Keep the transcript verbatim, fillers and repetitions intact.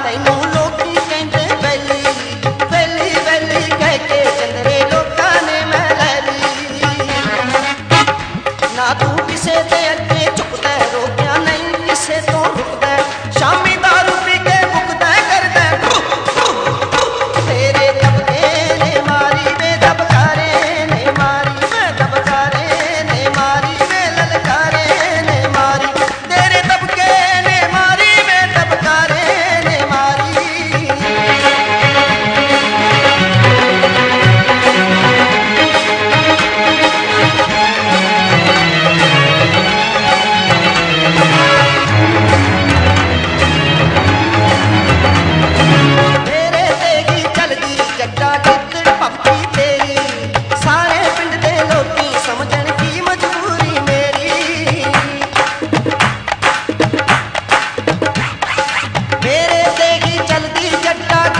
तैनू लोकी कहंदे बैली बैली बैली कह के चंदरे लोकां ने मैं लै ली। ना तू किसे दे अगे झुकदा रोकिया नहीं किसे तो रुकदा शामी दारू पी के मुकदा करदा तेरे दबके ने मारी वे दबकारे ने मारी वे दबकारे ने मारी वे ललकारे ने मारी तेरे दबके ने मारी वे दबकारे ने मारी। मेरे तेगी चलदी जट्टा गिद्दड़ पप्पी तेरी सारे पिंड दे लोकी समझण की मजबूरी मेरी। मेरे तेगी चलदी जट्टा